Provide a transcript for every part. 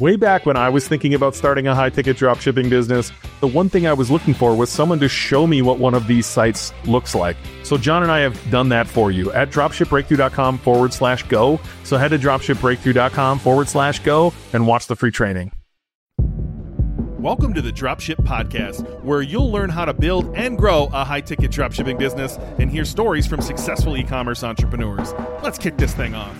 Way back when I was thinking about starting a high-ticket dropshipping business, the one thing I was looking for was someone to show me what one of these sites looks like. So John and I have done that for you at dropshipbreakthrough.com/go. So head to dropshipbreakthrough.com/go and watch the free training. Welcome to the Dropship Podcast, where you'll learn how to build and grow a high-ticket dropshipping business and hear stories from successful e-commerce entrepreneurs. Let's kick this thing off.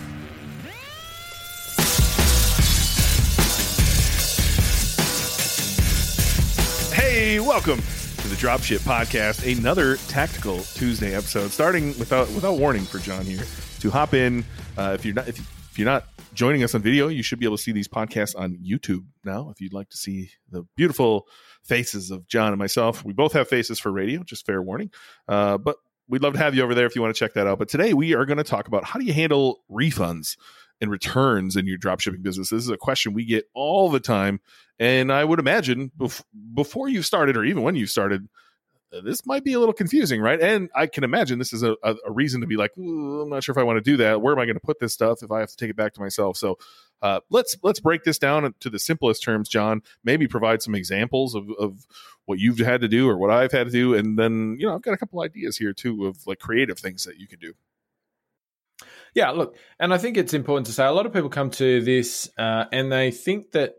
Hey, welcome to the Dropship Podcast, another Tactical Tuesday episode, starting without warning for John here. To hop in, if you're not joining us on video, you should be able to see these podcasts on YouTube now. If you'd like to see the beautiful faces of John and myself, we both have faces for radio, just fair warning. But we'd love to have you over there if you want to check that out. But today we are going to talk about how do you handle refunds and returns in your dropshipping business. This is a question we get all the time. And I would imagine before you started, or even when you started, this might be a little confusing, right? And I can imagine this is a reason to be like, I'm not sure if I want to do that. Where am I going to put this stuff if I have to take it back to myself? So let's break this down to the simplest terms, John. Maybe provide some examples of what you've had to do or what I've had to do. And then, I've got a couple ideas here too of like creative things that you can do. Yeah, look, and I think it's important to say a lot of people come to this and they think that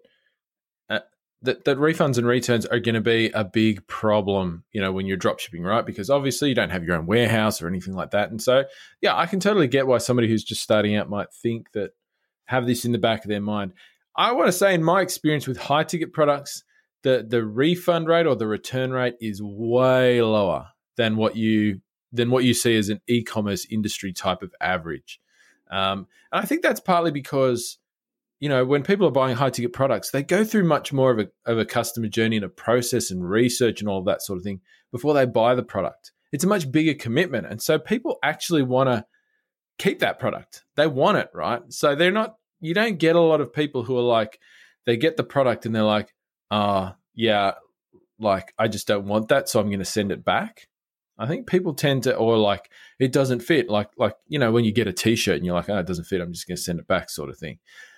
that refunds and returns are going to be a big problem, when you're dropshipping, right? Because obviously you don't have your own warehouse or anything like that. And so, yeah, I can totally get why somebody who's just starting out might think that, have this in the back of their mind. I want to say in my experience with high ticket products, the refund rate or the return rate is way lower than what you see as an e-commerce industry type of average. And I think that's partly because, when people are buying high-ticket products, they go through much more of a customer journey and a process and research and all of that sort of thing before they buy the product. It's a much bigger commitment. And so people actually want to keep that product. They want it, right? So you don't get a lot of people who are like, they get the product and they're like, yeah, like I just don't want that, so I'm going to send it back. I think people tend to, or like, it doesn't fit. Like when you get a t-shirt and you're like, it doesn't fit, I'm just going to send it back sort of thing.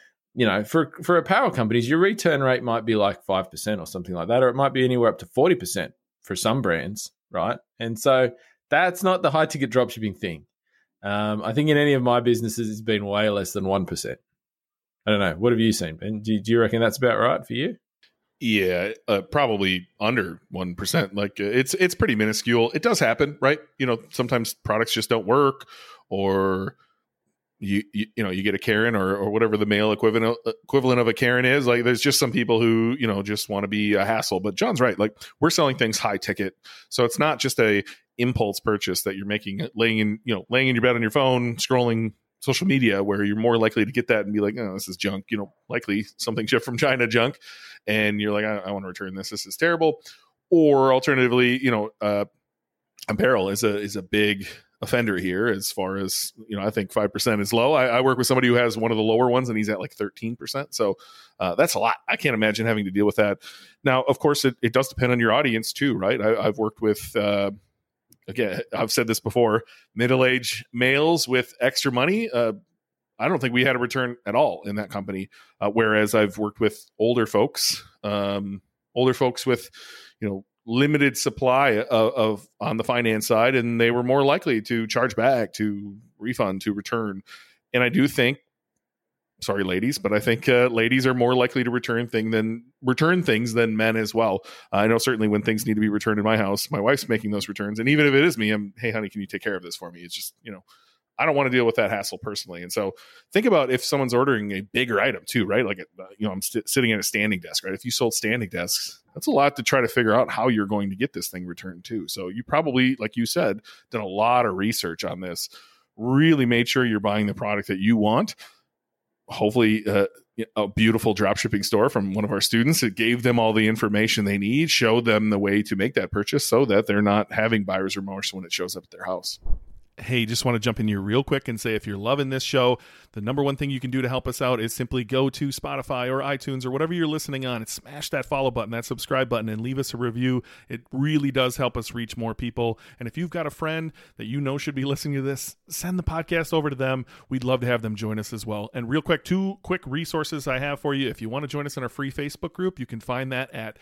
For apparel companies, your return rate might be like 5% or something like that, or it might be anywhere up to 40% for some brands, right? And so that's not the high ticket dropshipping thing. I think in any of my businesses, it's been way less than 1%. I don't know. What have you seen, Ben? Do you reckon that's about right for you? Yeah, probably under 1%. Like it's pretty minuscule. It does happen, right? Sometimes products just don't work, or you get a Karen or whatever the male equivalent of a Karen is. Like there's just some people who, just want to be a hassle. But John's right. Like we're selling things high ticket. So it's not just a impulse purchase that you're making, laying in your bed on your phone, scrolling social media, where you're more likely to get that and be like, oh, this is junk, likely something shipped from China junk. And you're like, I want to return this. This is terrible. Or alternatively, apparel is a big offender here as far as, I think 5% is low. I work with somebody who has one of the lower ones and he's at like 13%. So that's a lot. I can't imagine having to deal with that. Now, of course, it does depend on your audience too, right? I've worked with, again, I've said this before, middle-aged males with extra money. I don't think we had a return at all in that company. Whereas I've worked with older folks with, limited supply of on the finance side, and they were more likely to charge back, to refund, to return. And I do think, sorry, ladies, but I think ladies are more likely to return things than men as well. I know certainly when things need to be returned in my house, my wife's making those returns. And even if it is me, hey, honey, can you take care of this for me? It's just, I don't want to deal with that hassle personally. And so think about if someone's ordering a bigger item too, right? Like, I'm sitting at a standing desk, right? If you sold standing desks, that's a lot to try to figure out how you're going to get this thing returned too. So you probably, like you said, done a lot of research on this, really made sure you're buying the product that you want. Hopefully a beautiful dropshipping store from one of our students. It gave them all the information they need, showed them the way to make that purchase so that they're not having buyer's remorse when it shows up at their house. Hey, just want to jump in here real quick and say if you're loving this show, the number one thing you can do to help us out is simply go to Spotify or iTunes or whatever you're listening on and smash that follow button, that subscribe button, and leave us a review. It really does help us reach more people. And if you've got a friend that you know should be listening to this, send the podcast over to them. We'd love to have them join us as well. And real quick, 2 quick resources I have for you. If you want to join us in our free Facebook group, you can find that at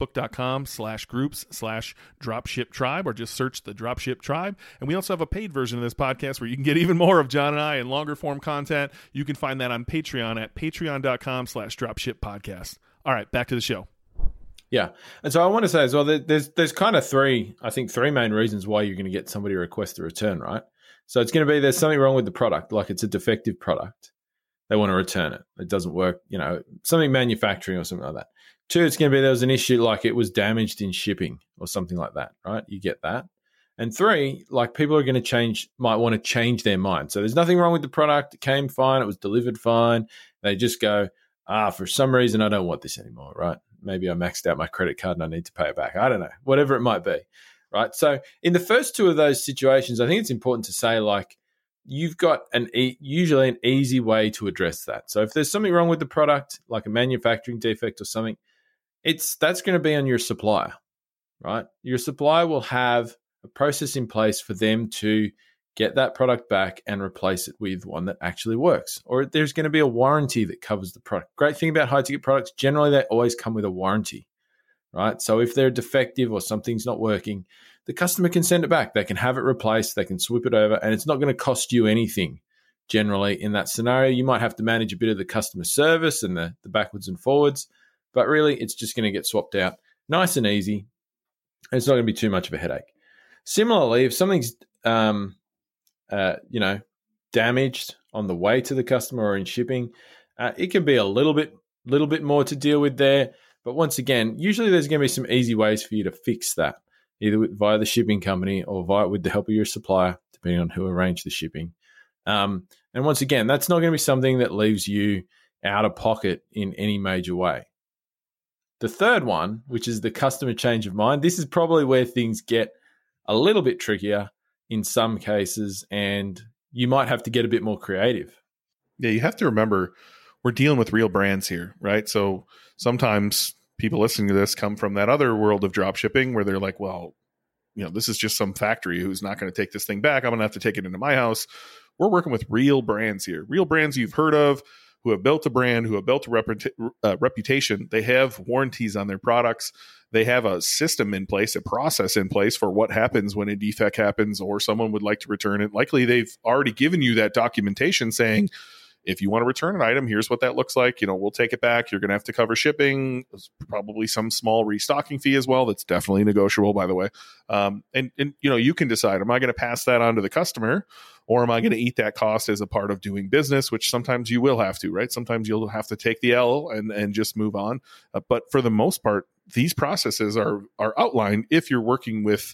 facebook.com/groups/dropship tribe, or just search the Dropship Tribe. And we also have a paid version of this podcast where you can get even more of John and I and longer form content. You can find that on Patreon at patreon.com/dropshippodcast. All right, back to the show. Yeah. And so I want to say as well, there's kind of three main reasons why you're going to get somebody to request a return, right? So it's going to be there's something wrong with the product, like it's a defective product. They want to return it. It doesn't work, something manufacturing or something like that. 2, it's going to be there was an issue like it was damaged in shipping or something like that, right? You get that. And 3, like people are going to might want to change their mind. So there's nothing wrong with the product. It came fine. It was delivered fine. They just go, for some reason, I don't want this anymore, right? Maybe I maxed out my credit card and I need to pay it back. I don't know, whatever it might be, right? So in the first 2 of those situations, I think it's important to say like you've got usually an easy way to address that. So if there's something wrong with the product, like a manufacturing defect or something, that's going to be on your supplier, right? Your supplier will have a process in place for them to get that product back and replace it with one that actually works. Or there's going to be a warranty that covers the product. Great thing about high-ticket products, generally they always come with a warranty, right? So if they're defective or something's not working, the customer can send it back. They can have it replaced. They can swip it over, and it's not going to cost you anything. Generally, in that scenario, you might have to manage a bit of the customer service and the backwards and forwards, but really it's just going to get swapped out nice and easy. And it's not going to be too much of a headache. Similarly, if something's damaged on the way to the customer or in shipping, it can be a little bit more to deal with there. But once again, usually there's going to be some easy ways for you to fix that, either via the shipping company or with the help of your supplier, depending on who arranged the shipping. And once again, that's not going to be something that leaves you out of pocket in any major way. The third one, which is the customer change of mind, this is probably where things get a little bit trickier in some cases, and you might have to get a bit more creative. Yeah, you have to remember we're dealing with real brands here, right? So sometimes people listening to this come from that other world of drop shipping where they're like, well, this is just some factory who's not going to take this thing back. I'm going to have to take it into my house. We're working with real brands here, real brands you've heard of, who have built a brand, who have built a reputation. They have warranties on their products. They have a system in place, a process in place for what happens when a defect happens or someone would like to return it. Likely they've already given you that documentation saying, if you want to return an item, here's what that looks like. We'll take it back. You're going to have to cover shipping. There's probably some small restocking fee as well. That's definitely negotiable, by the way. And you can decide, am I going to pass that on to the customer, or am I going to eat that cost as a part of doing business, which sometimes you will have to, right? Sometimes you'll have to take the L and just move on. But for the most part, these processes are outlined if you're working with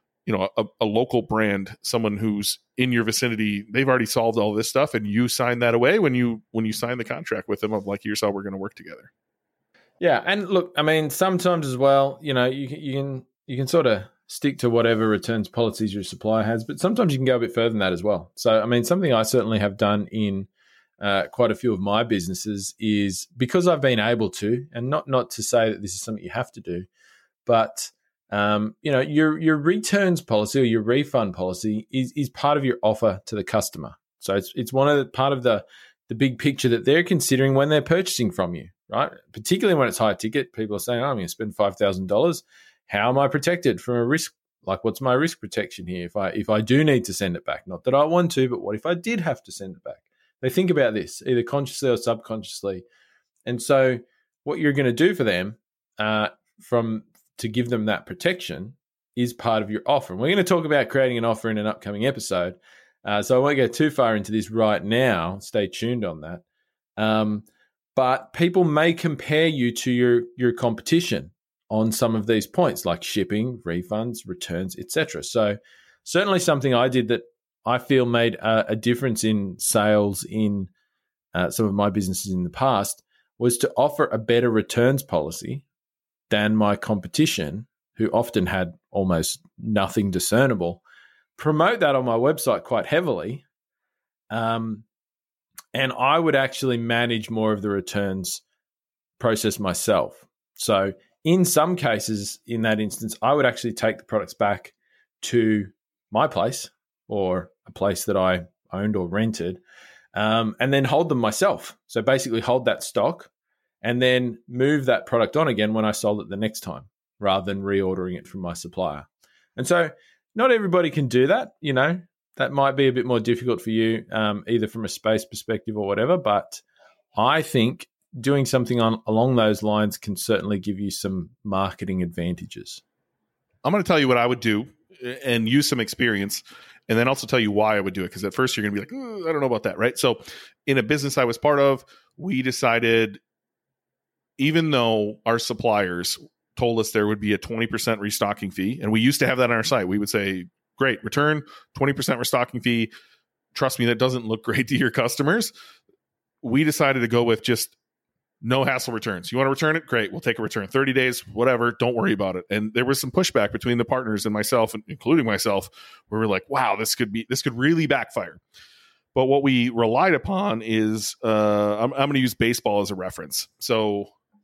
a local brand, someone who's in your vicinity. They've already solved all this stuff, and you sign that away when you sign the contract with them of like, here's how we're going to work together. Yeah, and look, I mean, sometimes as well, you can sort of stick to whatever returns policies your supplier has, but sometimes you can go a bit further than that as well. So, I mean, something I certainly have done in quite a few of my businesses is, because I've been able to, and not to say that this is something you have to do, but your returns policy or your refund policy is part of your offer to the customer. So it's part of the big picture that they're considering when they're purchasing from you, right? Particularly when it's high ticket, people are saying, I'm going to spend $5,000. How am I protected from a risk? Like, what's my risk protection here if I do need to send it back? Not that I want to, but what if I did have to send it back? They think about this either consciously or subconsciously. And so what you're going to do for them to give them that protection is part of your offer. And we're going to talk about creating an offer in an upcoming episode. So I won't go too far into this right now. Stay tuned on that. But people may compare you to your competition on some of these points, like shipping, refunds, returns, etc. So certainly something I did that I feel made a difference in sales in some of my businesses in the past was to offer a better returns policy than my competition, who often had almost nothing discernible. Promote that on my website quite heavily, And I would actually manage more of the returns process myself. So in some cases, in that instance, I would actually take the products back to my place or a place that I owned or rented, and then hold them myself. So basically hold that stock and then move that product on again when I sold it the next time, rather than reordering it from my supplier. And so not everybody can do that. That might be a bit more difficult for you, either from a space perspective or whatever. But I think doing something along those lines can certainly give you some marketing advantages. I'm going to tell you what I would do and use some experience, and then also tell you why I would do it. Because at first you're going to be like, I don't know about that, right? So in a business I was part of, we decided, even though our suppliers told us there would be a 20% restocking fee, and we used to have that on our site, we would say, great, return, 20% restocking fee. Trust me, that doesn't look great to your customers. We decided to go with just no hassle returns. You want to return it? Great. We'll take a return. 30 days, whatever. Don't worry about it. And there was some pushback between the partners and myself, including myself, where we're like, wow, this could really backfire. But what we relied upon is, I'm going to use baseball as a reference. So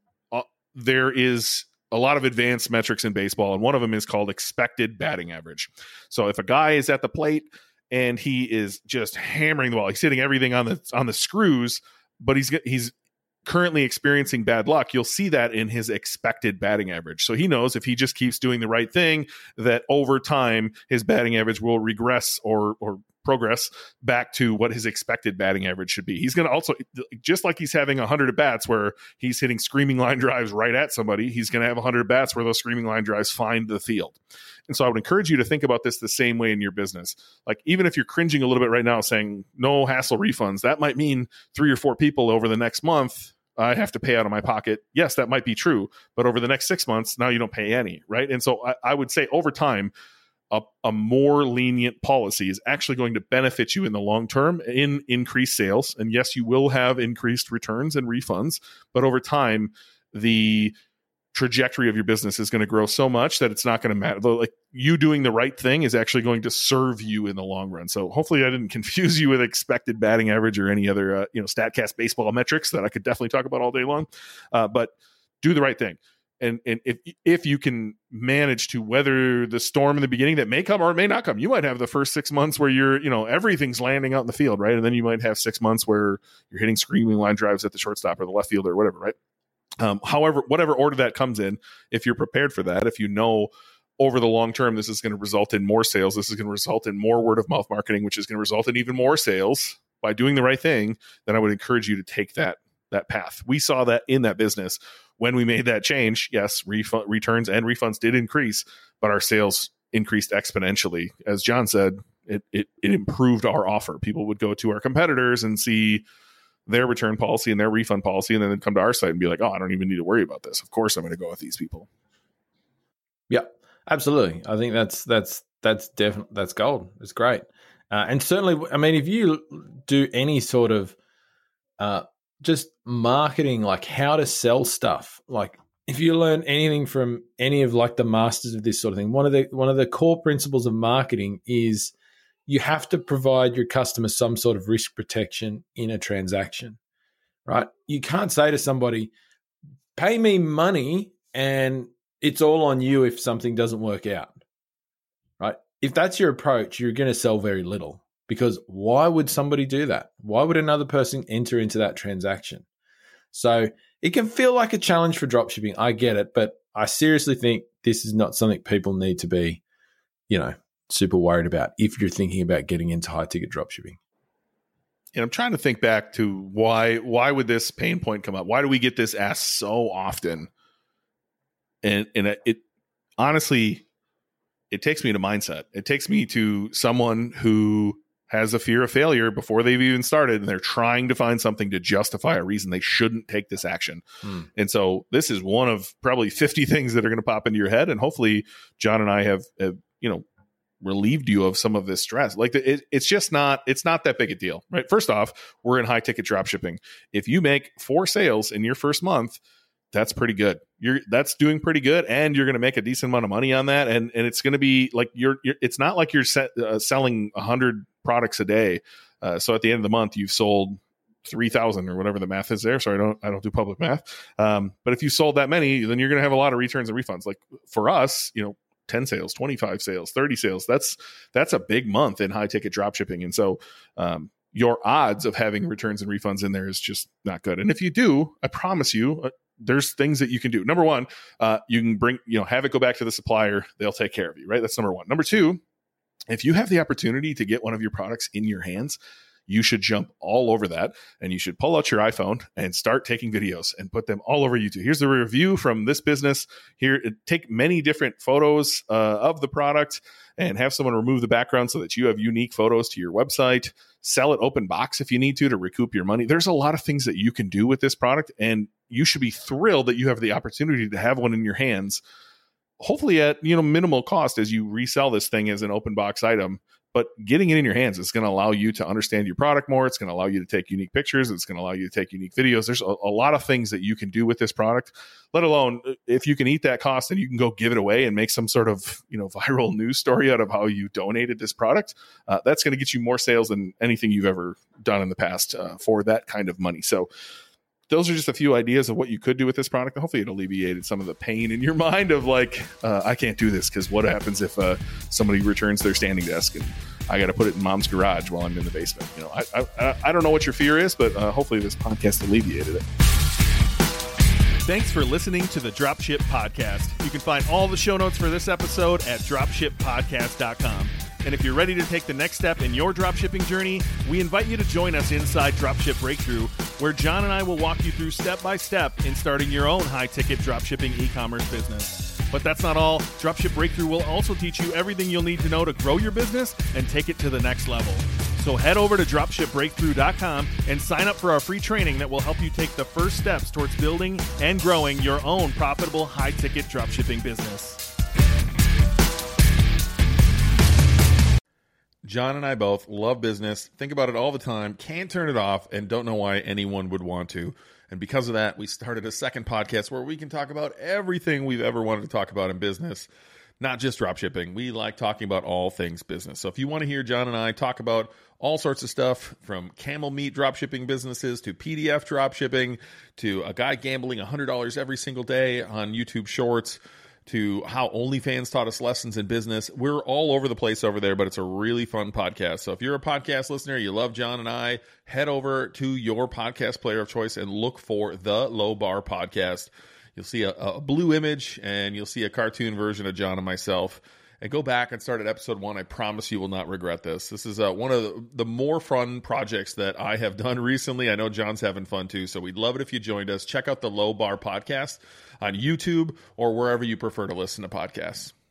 there is a lot of advanced metrics in baseball, and one of them is called expected batting average. So if a guy is at the plate and he is just hammering the ball, he's hitting everything on the screws, but he's currently experiencing bad luck, you'll see that in his expected batting average. So he knows if he just keeps doing the right thing, that over time his batting average will regress or progress back to what his expected batting average should be. He's going to also, just like he's having 100 at bats where he's hitting screaming line drives right at somebody, he's going to have 100 bats where those screaming line drives find the field. And so I would encourage you to think about this the same way in your business. Like, even if you're cringing a little bit right now saying no hassle refunds, that might mean 3 or 4 people over the next month I have to pay out of my pocket. Yes, that might be true, but over the next 6 months, now you don't pay any, right? And so I would say over time, a more lenient policy is actually going to benefit you in the long term in increased sales. And yes, you will have increased returns and refunds, but over time, the trajectory of your business is going to grow so much that it's not going to matter. Like, you doing the right thing is actually going to serve you in the long run. So hopefully I didn't confuse you with expected batting average or any other, StatCast baseball metrics that I could definitely talk about all day long. But do the right thing. And if you can manage to weather the storm in the beginning that may come or it may not come, you might have the first 6 months where everything's landing out in the field, right? And then you might have 6 months where you're hitting screaming line drives at the shortstop or the left field or whatever, right? However, whatever order that comes in, if you're prepared for that, if you know over the long term this is going to result in more sales, this is going to result in more word of mouth marketing, which is going to result in even more sales by doing the right thing, then I would encourage you to take that path. We saw that in that business when we made that change. Yes, returns and refunds did increase, but our sales increased exponentially. As John said, it improved our offer. People would go to our competitors and see their return policy and their refund policy, and then they'd come to our site and be like, oh, I don't even need to worry about this. Of course I'm going to go with these people. Yeah, absolutely. I think that's definitely, that's gold. It's great. And certainly, I mean, if you do any sort of just marketing, like how to sell stuff, like if you learn anything from any of like the masters of this sort of thing, one of the core principles of marketing is you have to provide your customer some sort of risk protection in a transaction, right? You can't say to somebody, pay me money and it's all on you if something doesn't work out, right? If that's your approach, you're going to sell very little, because why would somebody do that? Why would another person enter into that transaction? So it can feel like a challenge for dropshipping. I get it, but I seriously think this is not something people need to be, super worried about if you're thinking about getting into high ticket dropshipping. And I'm trying to think back to why would this pain point come up? Why do we get this asked so often? And it honestly, it takes me to mindset. It takes me to someone who has a fear of failure before they've even started, and they're trying to find something to justify a reason they shouldn't take this action. And so this is one of probably 50 things that are going to pop into your head. And hopefully John and I have relieved you of some of this stress. Like, it's not that big a deal, right? First off, we're in high ticket drop shipping. If you make 4 sales in your first month, that's pretty good. That's doing pretty good, and you're going to make a decent amount of money on that. And it's going to be like it's not like you're selling 100 products a day. So at the end of the month, you've sold 3,000 or whatever the math is there. So I don't do public math. But if you sold that many, then you're going to have a lot of returns and refunds. Like for us, 10 sales, 25 sales, 30 sales, that's a big month in high ticket drop shipping. And so, your odds of having returns and refunds in there is just not good. And if you do, I promise you, there's things that you can do. Number one, you can have it go back to the supplier. They'll take care of you, right? That's number one. Number two, if you have the opportunity to get one of your products in your hands, you should jump all over that, and you should pull out your iPhone and start taking videos and put them all over YouTube. Here's the review from this business. Here, take many different photos of the product and have someone remove the background so that you have unique photos to your website. Sell it open box if you need to recoup your money. There's a lot of things that you can do with this product, and you should be thrilled that you have the opportunity to have one in your hands, hopefully at minimal cost as you resell this thing as an open box item. But getting it in your hands is going to allow you to understand your product more. It's going to allow you to take unique pictures. It's going to allow you to take unique videos. There's a lot of things that you can do with this product, let alone if you can eat that cost and you can go give it away and make some sort of viral news story out of how you donated this product. That's going to get you more sales than anything you've ever done in the past for that kind of money. So those are just a few ideas of what you could do with this product. Hopefully it alleviated some of the pain in your mind of I can't do this because what happens if somebody returns their standing desk and I got to put it in mom's garage while I'm in the basement. I don't know what your fear is, but hopefully this podcast alleviated it. Thanks for listening to the Dropship Podcast. You can find all the show notes for this episode at dropshippodcast.com. And if you're ready to take the next step in your dropshipping journey, we invite you to join us inside Dropship Breakthrough, where John and I will walk you through step by step in starting your own high-ticket dropshipping e-commerce business. But that's not all. Dropship Breakthrough will also teach you everything you'll need to know to grow your business and take it to the next level. So head over to dropshipbreakthrough.com and sign up for our free training that will help you take the first steps towards building and growing your own profitable high-ticket dropshipping business. John and I both love business, think about it all the time, can't turn it off, and don't know why anyone would want to. And because of that, we started a second podcast where we can talk about everything we've ever wanted to talk about in business, not just dropshipping. We like talking about all things business. So if you want to hear John and I talk about all sorts of stuff, from camel meat dropshipping businesses to PDF dropshipping to a guy gambling $100 every single day on YouTube Shorts, to how OnlyFans taught us lessons in business. We're all over the place over there, but it's a really fun podcast. So if you're a podcast listener, you love John and I, head over to your podcast player of choice and look for the Low Bar Podcast. You'll see a blue image and you'll see a cartoon version of John and myself. And go back and start at episode 1. I promise you will not regret this. This is one of the more fun projects that I have done recently. I know John's having fun too, so we'd love it if you joined us. Check out the Low Bar Podcast on YouTube or wherever you prefer to listen to podcasts.